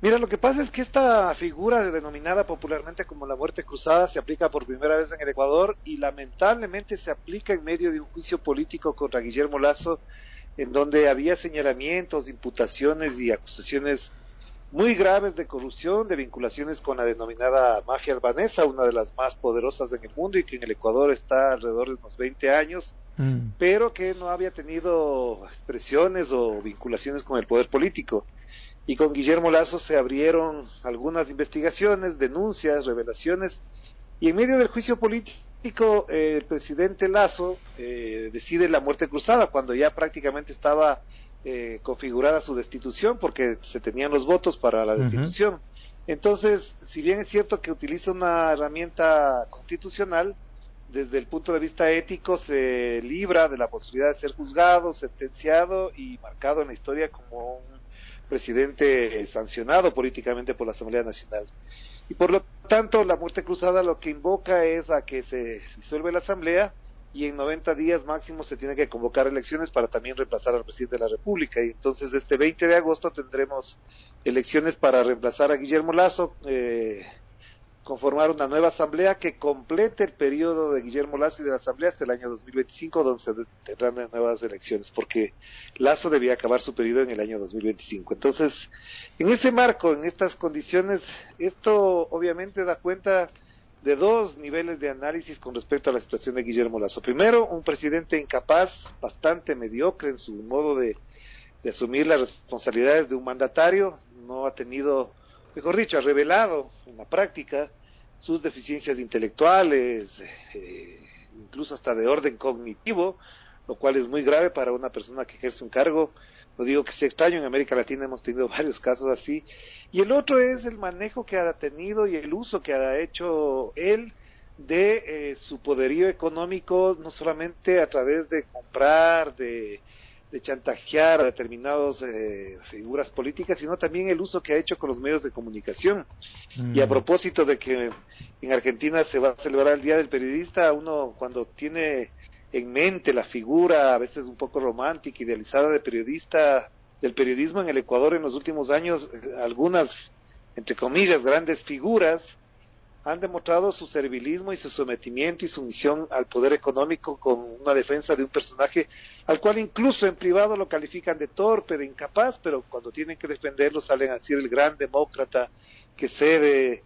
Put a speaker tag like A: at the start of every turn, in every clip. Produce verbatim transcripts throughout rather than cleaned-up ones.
A: Mira, lo que pasa es que esta figura denominada popularmente como la muerte cruzada se aplica por primera vez en el Ecuador y lamentablemente se aplica en medio de un juicio político contra Guillermo Lasso, en donde había señalamientos, imputaciones y acusaciones muy graves de corrupción, de vinculaciones con la denominada mafia albanesa, una de las más poderosas en el mundo y que en el Ecuador está alrededor de unos veinte años,
B: Mm.
A: pero que no había tenido expresiones o vinculaciones con el poder político. Y con Guillermo Lasso se abrieron algunas investigaciones, denuncias, revelaciones, y en medio del juicio político eh, el presidente Lasso eh, decide la muerte cruzada cuando ya prácticamente estaba eh, configurada su destitución porque se tenían los votos para la destitución. Uh-huh. Entonces, si bien es cierto que utiliza una herramienta constitucional, desde el punto de vista ético se libra de la posibilidad de ser juzgado, sentenciado y marcado en la historia como un presidente sancionado políticamente por la Asamblea Nacional. Y por lo tanto, la muerte cruzada lo que invoca es a que se disuelve la Asamblea y en noventa días máximo se tiene que convocar elecciones para también reemplazar al presidente de la República. Y entonces, este veinte de agosto tendremos elecciones para reemplazar a Guillermo Lasso, eh, conformar una nueva asamblea que complete el periodo de Guillermo Lasso y de la asamblea hasta el año dos mil veinticinco, donde se tendrán nuevas elecciones, porque Lasso debía acabar su periodo en el año dos mil veinticinco. Entonces, en ese marco, en estas condiciones, esto obviamente da cuenta de dos niveles de análisis con respecto a la situación de Guillermo Lasso. Primero, un presidente incapaz, bastante mediocre en su modo de, de asumir las responsabilidades de un mandatario, no ha tenido, mejor dicho, ha revelado en la práctica sus deficiencias intelectuales, eh, incluso hasta de orden cognitivo, lo cual es muy grave para una persona que ejerce un cargo. No digo que sea extraño, en América Latina hemos tenido varios casos así. Y el otro es el manejo que ha tenido y el uso que ha hecho él de eh, su poderío económico, no solamente a través de comprar, de de chantajear a determinadas eh, figuras políticas, sino también el uso que ha hecho con los medios de comunicación. Mm. Y a propósito de que en Argentina se va a celebrar el Día del Periodista, uno cuando tiene en mente la figura, a veces un poco romántica, idealizada de periodista, del periodismo en el Ecuador en los últimos años, eh, algunas, entre comillas, grandes figuras, han demostrado su servilismo y su sometimiento y sumisión al poder económico con una defensa de un personaje al cual incluso en privado lo califican de torpe, de incapaz, pero cuando tienen que defenderlo salen a decir el gran demócrata que cede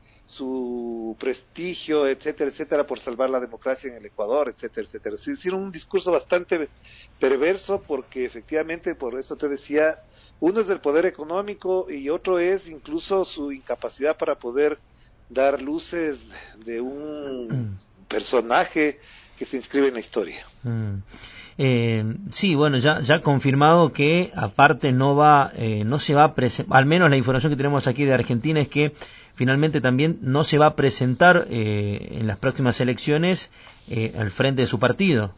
A: su prestigio, etcétera, etcétera, por salvar la democracia en el Ecuador, etcétera, etcétera. Es decir, un discurso bastante perverso porque efectivamente, por eso te decía, uno es del poder económico y otro es incluso su incapacidad para poder dar luces de un personaje que se inscribe en la historia.
B: Mm. Eh, sí, bueno, ya ya confirmado que aparte no va, eh, no se va a presentar, al menos la información que tenemos aquí de Argentina es que finalmente también no se va a presentar eh, en las próximas elecciones eh, al frente de su partido.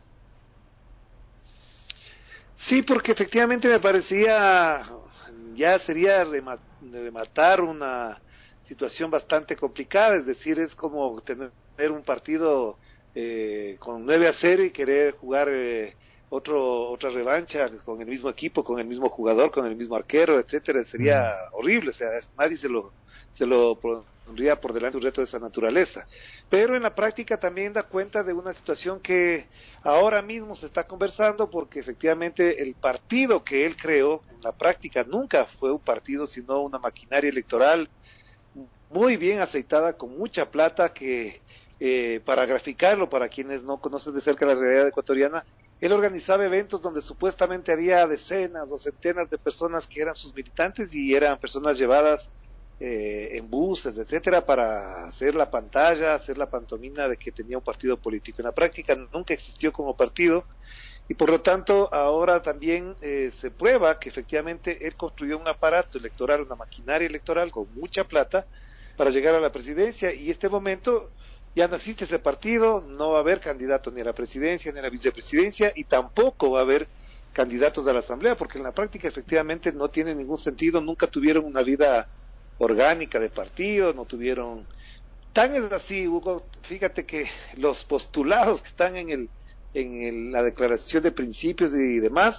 A: Sí, porque efectivamente me parecía, ya sería rematar una situación bastante complicada, es decir, es como tener un partido eh, con nueve a cero y querer jugar eh, otro otra revancha con el mismo equipo, con el mismo jugador, con el mismo arquero, etcétera, sería mm. horrible, o sea, nadie se lo se lo pondría por delante un reto de esa naturaleza. Pero en la práctica también da cuenta de una situación que ahora mismo se está conversando, porque efectivamente el partido que él creó en la práctica nunca fue un partido, sino una maquinaria electoral muy bien aceitada, con mucha plata, que eh, para graficarlo, para quienes no conocen de cerca la realidad ecuatoriana, él organizaba eventos donde supuestamente había decenas o centenas de personas que eran sus militantes y eran personas llevadas eh, en buses, etcétera, para hacer la pantalla, hacer la pantomima de que tenía un partido político. En la práctica nunca existió como partido y por lo tanto ahora también eh, se prueba que efectivamente él construyó un aparato electoral, una maquinaria electoral con mucha plata para llegar a la presidencia, y en este momento ya no existe ese partido, no va a haber candidato ni a la presidencia ni a la vicepresidencia, y tampoco va a haber candidatos a la asamblea, porque en la práctica efectivamente no tiene ningún sentido, nunca tuvieron una vida orgánica de partido, no tuvieron, tan es así, Hugo, fíjate que los postulados que están en el en el, la declaración de principios y demás,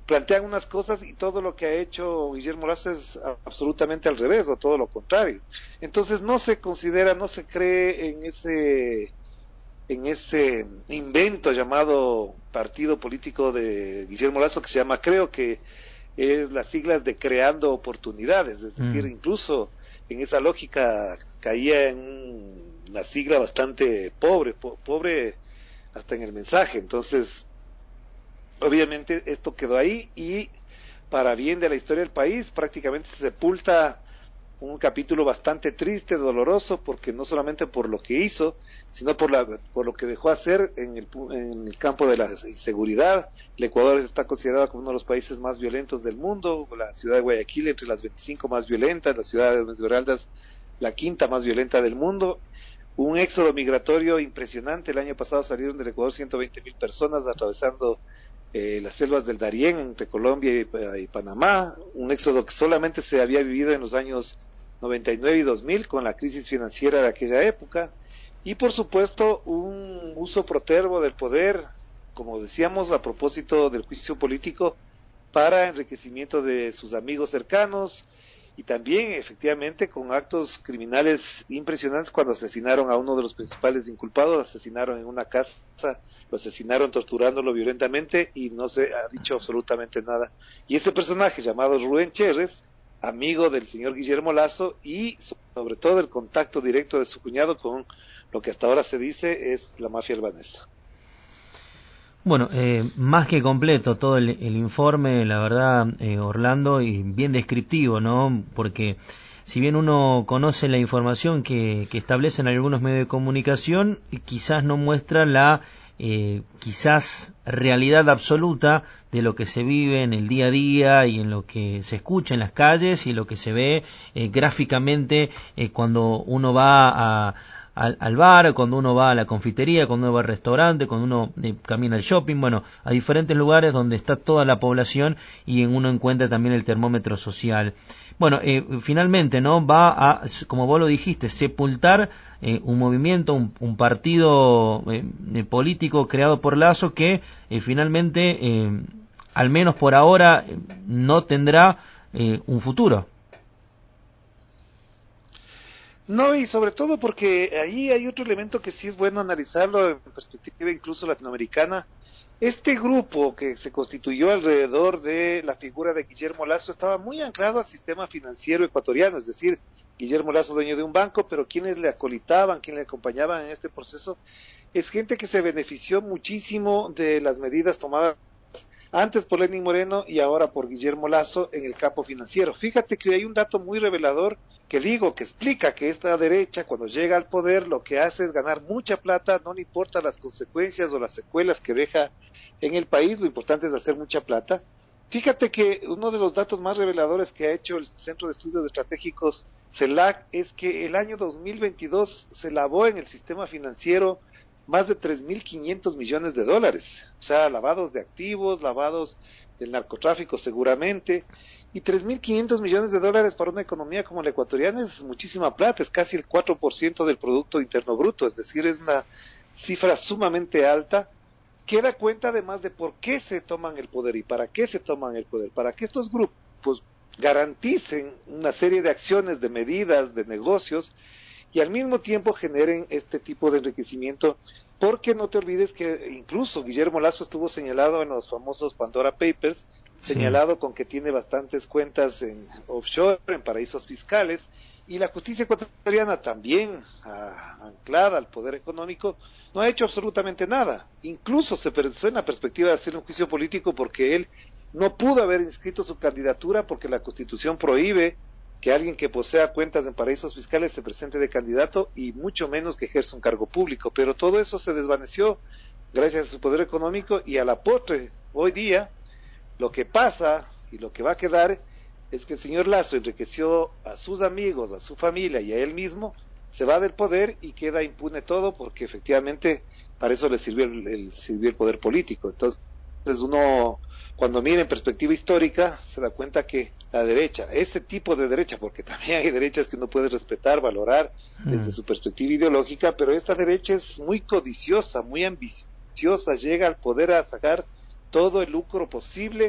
A: plantean unas cosas y todo lo que ha hecho Guillermo Lasso es absolutamente al revés o todo lo contrario. Entonces no se considera, no se cree en ese en ese invento llamado partido político de Guillermo Lasso, que se llama, creo que es las siglas de creando oportunidades, es decir, mm. incluso en esa lógica caía en una sigla bastante pobre, po pobre hasta en el mensaje. Entonces obviamente esto quedó ahí y para bien de la historia del país prácticamente se sepulta un capítulo bastante triste, doloroso, porque no solamente por lo que hizo, sino por, la, por lo que dejó hacer en el, en el campo de la inseguridad. El Ecuador está considerado como uno de los países más violentos del mundo, la ciudad de Guayaquil entre las veinticinco más violentas, la ciudad de Esmeraldas la quinta más violenta del mundo. Un éxodo migratorio impresionante, el año pasado salieron del Ecuador ciento veinte mil personas atravesando Eh, las selvas del Darién entre Colombia y, y Panamá, un éxodo que solamente se había vivido en los años noventa y nueve y dos mil con la crisis financiera de aquella época, y por supuesto un uso protervo del poder, como decíamos, a propósito del juicio político para enriquecimiento de sus amigos cercanos, y también efectivamente con actos criminales impresionantes cuando asesinaron a uno de los principales inculpados, lo asesinaron en una casa, lo asesinaron torturándolo violentamente y no se ha dicho absolutamente nada. Y ese personaje llamado Rubén Cherres, amigo del señor Guillermo Lasso y sobre todo el contacto directo de su cuñado con lo que hasta ahora se dice es la mafia albanesa.
B: Bueno, eh, más que completo todo el, el informe, la verdad, eh, Orlando, y bien descriptivo, ¿no? Porque si bien uno conoce la información que, que establecen algunos medios de comunicación, quizás no muestra la eh, quizás realidad absoluta de lo que se vive en el día a día y en lo que se escucha en las calles y lo que se ve eh, gráficamente eh, cuando uno va a Al, al bar, cuando uno va a la confitería, cuando uno va al restaurante, cuando uno eh, camina al shopping, bueno, a diferentes lugares donde está toda la población y en uno encuentra también el termómetro social. Bueno, eh, finalmente, ¿no? Va a, como vos lo dijiste, sepultar eh, un movimiento, un, un partido eh, político creado por Lasso que eh, finalmente, eh, al menos por ahora, eh, no tendrá eh, un futuro.
A: No, y sobre todo porque ahí hay otro elemento que sí es bueno analizarlo en perspectiva incluso latinoamericana. Este grupo que se constituyó alrededor de la figura de Guillermo Lasso estaba muy anclado al sistema financiero ecuatoriano, es decir, Guillermo Lasso dueño de un banco, pero quienes le acolitaban, quienes le acompañaban en este proceso, es gente que se benefició muchísimo de las medidas tomadas antes por Lenín Moreno y ahora por Guillermo Lasso en el campo financiero. Fíjate que hay un dato muy revelador que digo, que explica que esta derecha cuando llega al poder lo que hace es ganar mucha plata, no le importa las consecuencias o las secuelas que deja en el país, lo importante es hacer mucha plata. Fíjate que uno de los datos más reveladores que ha hecho el Centro de Estudios Estratégicos CELAC es que el año dos mil veintidós se lavó en el sistema financiero más de tres mil quinientos millones de dólares, o sea, lavados de activos, lavados del narcotráfico seguramente, y tres mil quinientos millones de dólares para una economía como la ecuatoriana es muchísima plata, es casi el cuatro por ciento del Producto Interno Bruto, es decir, es una cifra sumamente alta, que da cuenta además de por qué se toman el poder y para qué se toman el poder, para que estos grupos garanticen una serie de acciones, de medidas, de negocios, y al mismo tiempo generen este tipo de enriquecimiento, porque no te olvides que incluso Guillermo Lasso estuvo señalado en los famosos Pandora Papers, sí. señalado con que tiene bastantes cuentas en offshore, en paraísos fiscales, y la justicia ecuatoriana también ah, anclada al poder económico, no ha hecho absolutamente nada. Incluso se pensó en la perspectiva de hacer un juicio político porque él no pudo haber inscrito su candidatura porque la Constitución prohíbe que alguien que posea cuentas en paraísos fiscales se presente de candidato y mucho menos que ejerza un cargo público, pero todo eso se desvaneció gracias a su poder económico y a la postre, hoy día, lo que pasa y lo que va a quedar es que el señor Lasso enriqueció a sus amigos, a su familia y a él mismo, se va del poder y queda impune todo porque efectivamente para eso le sirvió el, el, sirvió el poder político. Entonces uno, cuando mira en perspectiva histórica, se da cuenta que la derecha, ese tipo de derecha, porque también hay derechas que uno puede respetar, valorar desde mm. su perspectiva ideológica, pero esta derecha es muy codiciosa, muy ambiciosa, llega al poder a sacar todo el lucro posible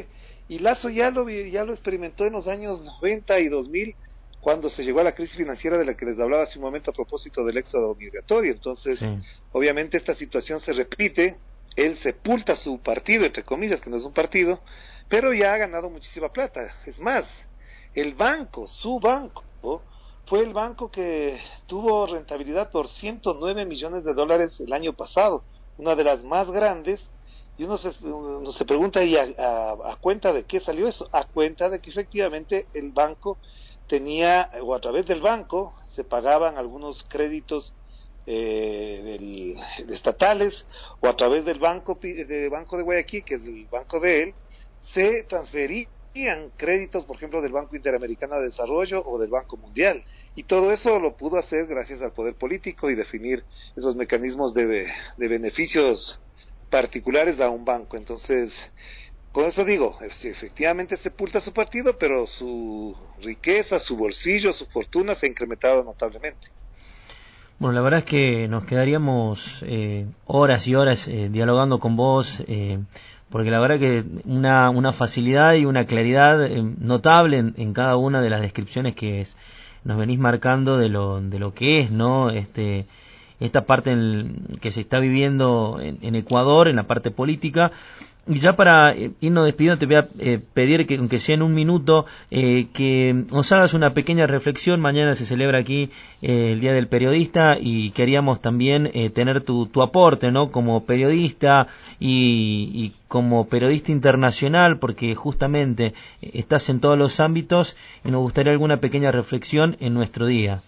A: Y Lazo ya lo, ya lo experimentó en los años noventa y dos mil, cuando se llegó a la crisis financiera de la que les hablaba hace un momento a propósito del éxodo migratorio. Entonces, sí. Obviamente esta situación se repite, él sepulta su partido, entre comillas, que no es un partido, pero ya ha ganado muchísima plata. Es más, el banco, su banco, fue el banco que tuvo rentabilidad por ciento nueve millones de dólares el año pasado, una de las más grandes, y uno se, uno se pregunta, ¿y a, a, a cuenta de qué salió eso? A cuenta de que efectivamente el banco tenía, o a través del banco, se pagaban algunos créditos eh, del, de estatales, o a través del banco de Banco de Guayaquil, que es el banco de él, se transferían créditos, por ejemplo, del Banco Interamericano de Desarrollo o del Banco Mundial. Y todo eso lo pudo hacer gracias al poder político y definir esos mecanismos de, de beneficios particulares a un banco. Entonces, con eso digo, efectivamente sepulta su partido, pero su riqueza, su bolsillo, su fortuna se ha incrementado notablemente.
B: Bueno, la verdad es que nos quedaríamos eh, horas y horas eh, dialogando con vos, eh, porque la verdad que una, una facilidad y una claridad eh, notable en, en cada una de las descripciones que es, nos venís marcando de lo, de lo que es, ¿no? Este, esta parte en, que se está viviendo en, en Ecuador, en la parte política. Y ya para irnos despidiendo te voy a eh, pedir que, aunque sea en un minuto, eh, que nos hagas una pequeña reflexión. Mañana se celebra aquí eh, el Día del Periodista y queríamos también eh, tener tu, tu aporte, ¿no? Como periodista y, y como periodista internacional, porque justamente eh, estás en todos los ámbitos y nos gustaría alguna pequeña reflexión en nuestro día.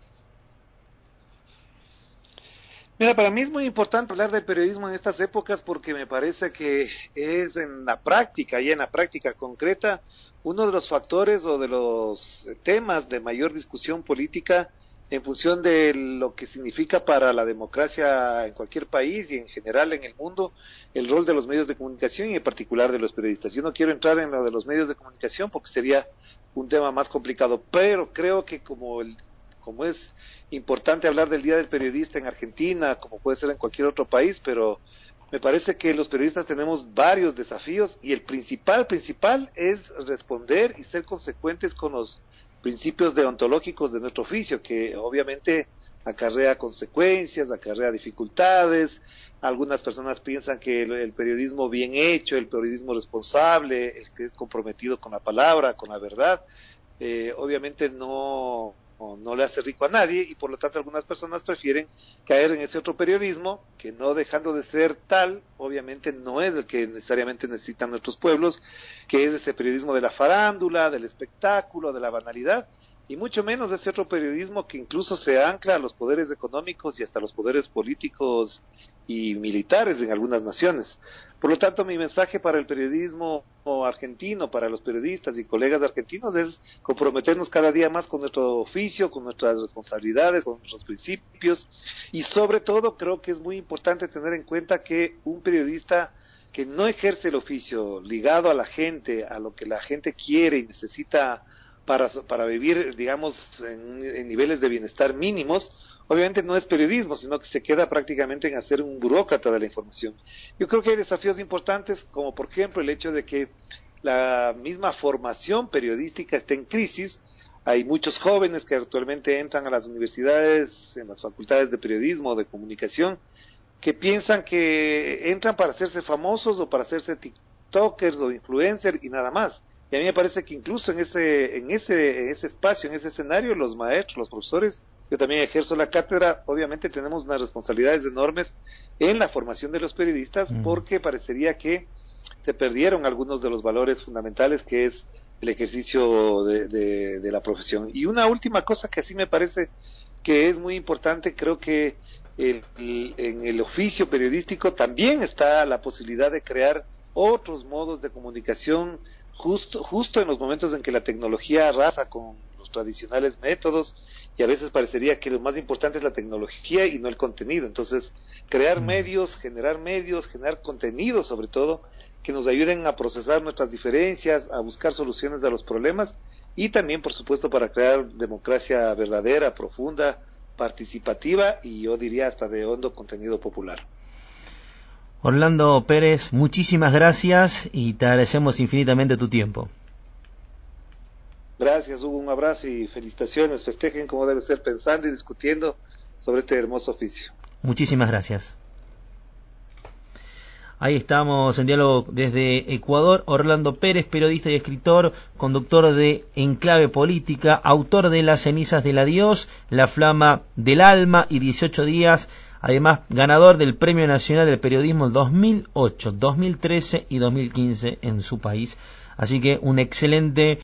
A: Mira, para mí es muy importante hablar del periodismo en estas épocas porque me parece que es en la práctica y en la práctica concreta uno de los factores o de los temas de mayor discusión política en función de lo que significa para la democracia en cualquier país y en general en el mundo el rol de los medios de comunicación y en particular de los periodistas. Yo no quiero entrar en lo de los medios de comunicación porque sería un tema más complicado, pero creo que como el como es importante hablar del Día del Periodista en Argentina, como puede ser en cualquier otro país, pero me parece que los periodistas tenemos varios desafíos y el principal, principal es responder y ser consecuentes con los principios deontológicos de nuestro oficio, que obviamente acarrea consecuencias, acarrea dificultades. Algunas personas piensan que el, el periodismo bien hecho, el periodismo responsable, el que es comprometido con la palabra, con la verdad, eh, obviamente no... No, no le hace rico a nadie y por lo tanto algunas personas prefieren caer en ese otro periodismo que no dejando de ser tal, obviamente no es el que necesariamente necesitan nuestros pueblos, que es ese periodismo de la farándula, del espectáculo, de la banalidad y mucho menos ese otro periodismo que incluso se ancla a los poderes económicos y hasta los poderes políticos y militares en algunas naciones. Por lo tanto, mi mensaje para el periodismo argentino, para los periodistas y colegas argentinos es comprometernos cada día más con nuestro oficio, con nuestras responsabilidades, con nuestros principios y sobre todo creo que es muy importante tener en cuenta que un periodista que no ejerce el oficio ligado a la gente, a lo que la gente quiere y necesita para, para vivir, digamos, en, en niveles de bienestar mínimos, obviamente no es periodismo, sino que se queda prácticamente en hacer un burócrata de la información. Yo creo que hay desafíos importantes, como por ejemplo el hecho de que la misma formación periodística está en crisis. Hay muchos jóvenes que actualmente entran a las universidades, en las facultades de periodismo, de comunicación, que piensan que entran para hacerse famosos o para hacerse tiktokers o influencers y nada más. Y a mí me parece que incluso en ese, en ese, en ese espacio, en ese escenario, los maestros, los profesores, yo también ejerzo la cátedra, obviamente tenemos unas responsabilidades enormes en la formación de los periodistas, mm. porque parecería que se perdieron algunos de los valores fundamentales que es el ejercicio de, de, de la profesión. Y una última cosa que sí me parece que es muy importante, creo que el, el, en el oficio periodístico también está la posibilidad de crear otros modos de comunicación justo, justo en los momentos en que la tecnología arrasa con los tradicionales métodos y a veces parecería que lo más importante es la tecnología y no el contenido. Entonces, crear medios, generar medios, generar contenido sobre todo, que nos ayuden a procesar nuestras diferencias, a buscar soluciones a los problemas y también, por supuesto, para crear democracia verdadera, profunda, participativa y yo diría hasta de hondo contenido popular.
B: Orlando Pérez, muchísimas gracias y te agradecemos infinitamente tu tiempo.
A: Gracias, Hugo, un abrazo y felicitaciones. Festejen como debe ser, pensando y discutiendo sobre este hermoso oficio.
B: Muchísimas gracias. Ahí estamos en diálogo desde Ecuador. Orlando Pérez, periodista y escritor, conductor de Enclave Política, autor de Las cenizas del adiós, La flama del alma y dieciocho días, además ganador del Premio Nacional del Periodismo dos mil ocho, dos mil trece y dos mil quince en su país. Así que un excelente